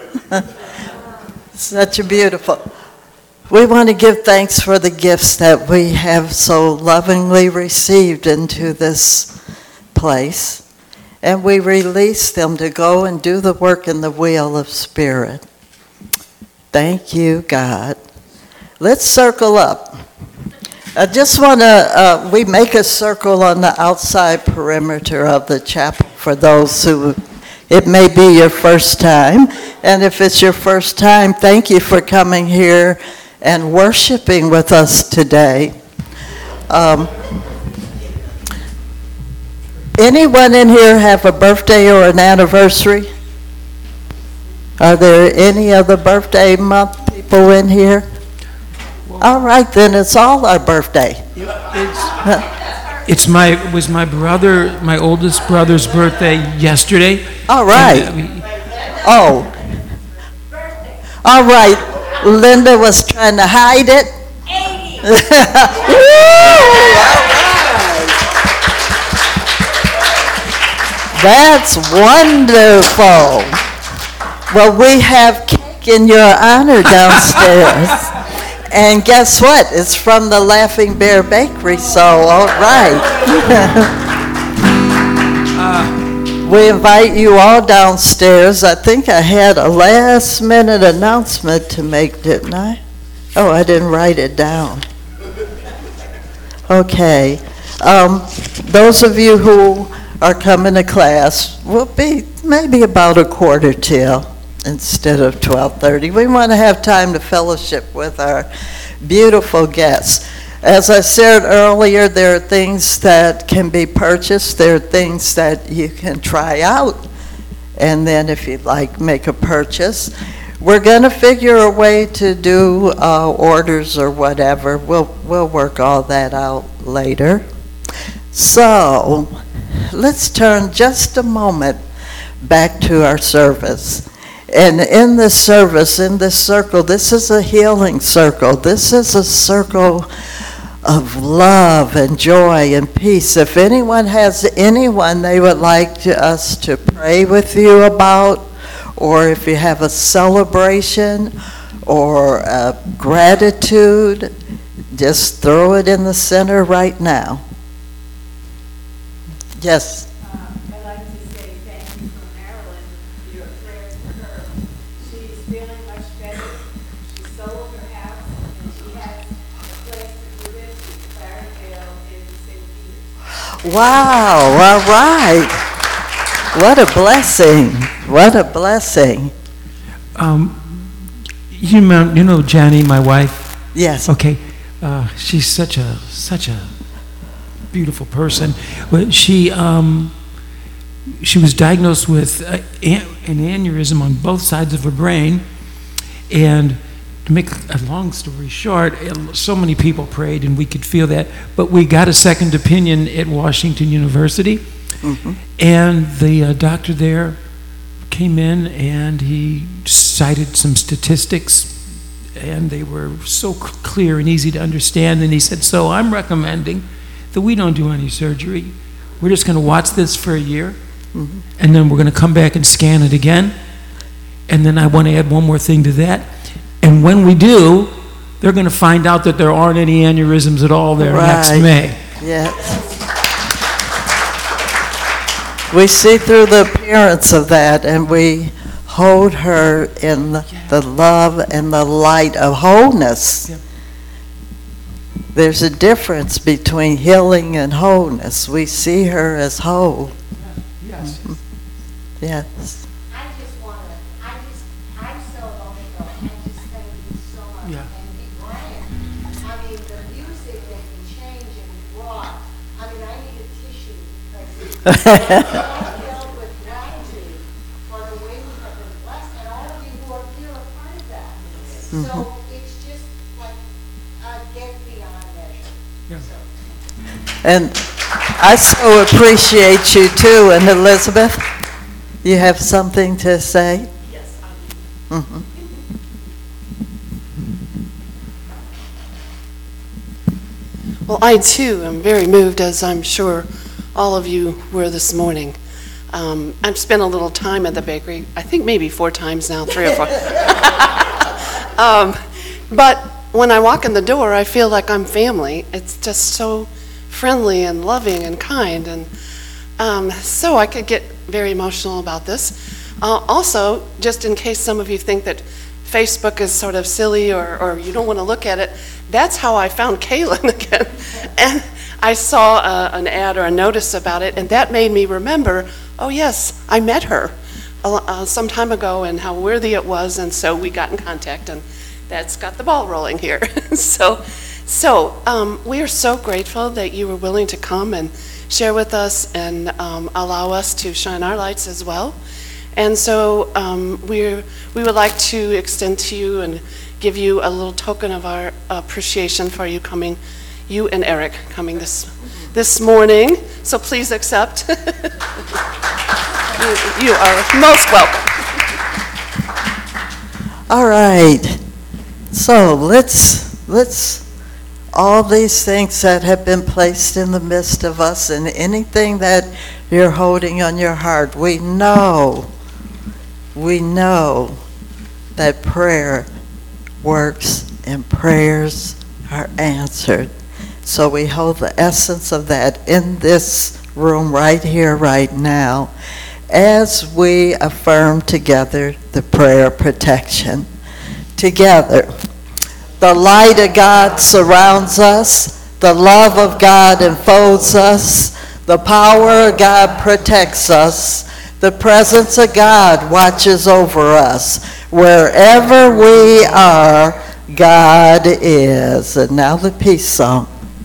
Such a beautiful. We want to give thanks for the gifts that we have so lovingly received into this place, and we release them to go and do the work in the wheel of Spirit. Thank you, God. Let's circle up. I just want to, we make a circle on the outside perimeter of the chapel for those who, it may be your first time. And if it's your first time, thank you for coming here and worshiping with us today. Anyone in here have a birthday or an anniversary? Are there any other birthday month people in here? All right, then it's all our birthday. It was my oldest brother's birthday yesterday. All right. All right. Linda was trying to hide it. 80. That's wonderful. Well, we have cake in your honor downstairs. And guess what? It's from the Laughing Bear Bakery, so all right. We invite you all downstairs. I think I had a last-minute announcement to make, didn't I? Oh, I didn't write it down. Okay. Those of you who are coming to class will be maybe about 1:15 instead of 12:30. We want to have time to fellowship with our beautiful guests. As I said earlier, there are things that can be purchased. There are things that you can try out. And then if you'd like, make a purchase. We're going to figure a way to do orders or whatever. We'll work all that out later. So let's turn just a moment back to our service. And in this service, in this circle, this is a healing circle. This is a circle of love and joy and peace. If anyone has anyone they would like us to pray with you about, or if you have a celebration or a gratitude, just throw it in the center right now. Yes. I'd like to say thank you from Marilyn for your prayers for her. She's feeling much better. She sold her house and she has a place to live in Clarendale in St. Peter's. Wow, all right. What a blessing. What a blessing. You know Janie, my wife? Yes. Okay. She's such a beautiful person. But she was diagnosed with an aneurysm on both sides of her brain, and to make a long story short, so many people prayed and we could feel that, but we got a second opinion at Washington University. Mm-hmm. And the doctor there came in and he cited some statistics, and they were so clear and easy to understand, and he said, so I'm recommending that we don't do any surgery. We're just going to watch this for a year, mm-hmm. and then we're going to come back and scan it again. And then I want to add one more thing to that. And when we do, they're going to find out that there aren't any aneurysms at all there next May. Yes. We see through the appearance of that, and we hold her in the love and the light of wholeness. Yeah. There's a difference between healing and wholeness. We see her as whole. Yes. Yes. I'm so emotional. I just thank you so much. Yeah. And Big Brian, I mean, the music that he changed and brought, I mean, I need a tissue because I'm filled with gratitude for the way we have been blessed, and all of you who are here are part of that. So it's just like a gift beyond measure. Yeah. So, And I so appreciate you too. And Elizabeth, you have something to say? Yes, Mhm. Well, I too am very moved, as I'm sure all of you were this morning. I've spent a little time at the bakery, I think maybe 4 times now, 3 or 4. But when I walk in the door, I feel like I'm family. It's just so friendly and loving and kind. And so I could get very emotional about this. Also, just in case some of you think that Facebook is sort of silly or you don't want to look at it, that's how I found Kaylin again. And I saw an ad or a notice about it, and that made me remember, oh yes, I met her some time ago and how worthy it was, and so we got in contact, and that's got the ball rolling here. So we are so grateful that you were willing to come and share with us and allow us to shine our lights as well. And so we would like to extend to you and give you a little token of our appreciation for you coming, you and Eric coming this morning. So please accept. You are most welcome. All right. So let's all these things that have been placed in the midst of us and anything that you're holding on your heart, we know that prayer works and prayers are answered. So we hold the essence of that in this room right here, right now, as we affirm together the prayer of protection. Together, the light of God surrounds us, the love of God enfolds us, the power of God protects us, the presence of God watches over us. Wherever we are, God is. And now the peace song.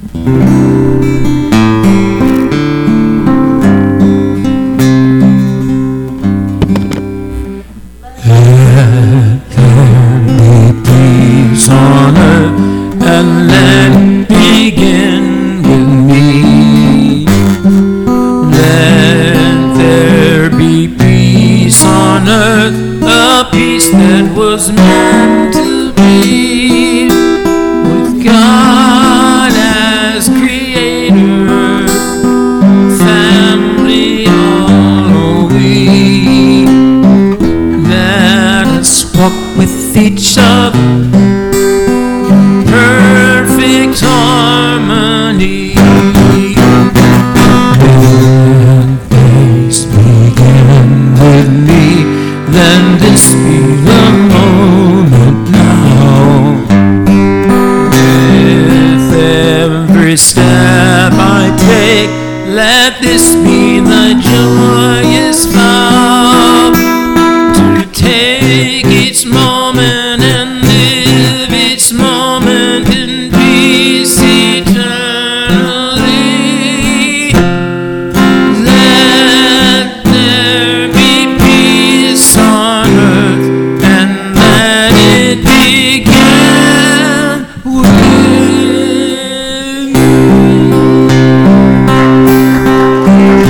Peace on earth, and let it begin with me. Let there be peace on earth, a peace that was meant to be, with God as creator, family all we. Let us walk with each other